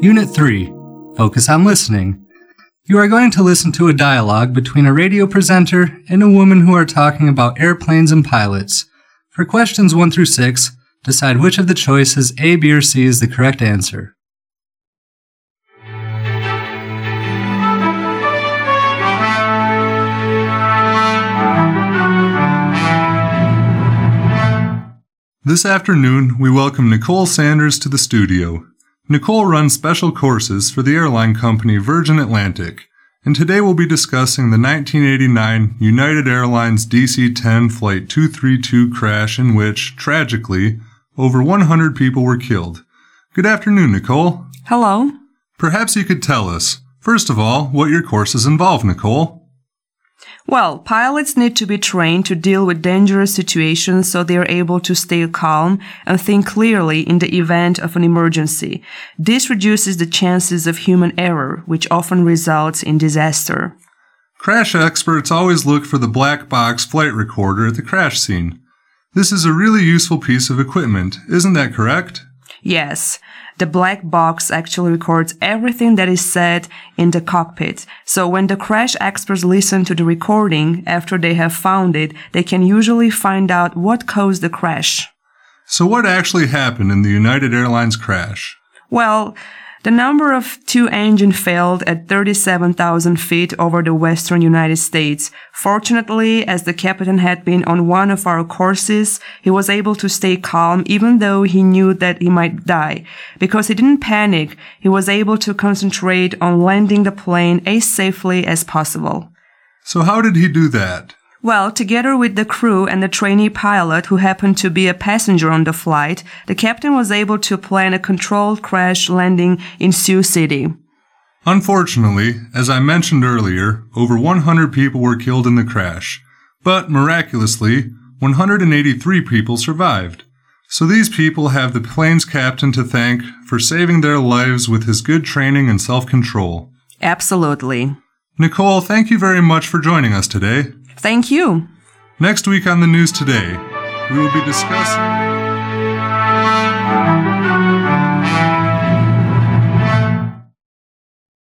Unit 3. Focus on listening. You are going to listen to a dialogue between a radio presenter and a woman who are talking about airplanes and pilots. For questions 1 through 6, decide which of the choices A, B, or C is the correct answer. This afternoon, we welcome Nicole Sanders to the studio. Nicole runs special courses for the airline company Virgin Atlantic, and today we'll be discussing the 1989 United Airlines DC-10 Flight 232 crash in which, tragically, over 100 people were killed. Good afternoon, Nicole. Hello. Perhaps you could tell us, first of all, what your courses involve, Nicole. Well, pilots need to be trained to deal with dangerous situations so they are able to stay calm and think clearly in the event of an emergency. This reduces the chances of human error, which often results in disaster. Crash experts always look for the black box flight recorder at the crash scene. This is a really useful piece of equipment, isn't that correct? Yes. The black box actually records everything that is said in the cockpit. So when the crash experts listen to the recording after they have found it, they can usually find out what caused the crash. So what actually happened in the United Airlines crash? Well, the number of two engines failed at 37,000 feet over the western United States. Fortunately, as the captain had been on one of our courses, he was able to stay calm even though he knew that he might die. Because he didn't panic, he was able to concentrate on landing the plane as safely as possible. So how did he do that? Well, together with the crew and the trainee pilot who happened to be a passenger on the flight, the captain was able to plan a controlled crash landing in Sioux City. Unfortunately, as I mentioned earlier, over 100 people were killed in the crash. But miraculously, 183 people survived. So these people have the plane's captain to thank for saving their lives with his good training and self-control. Absolutely. Nicole, thank you very much for joining us today. Thank you. Next week on the News Today, we will be discussing...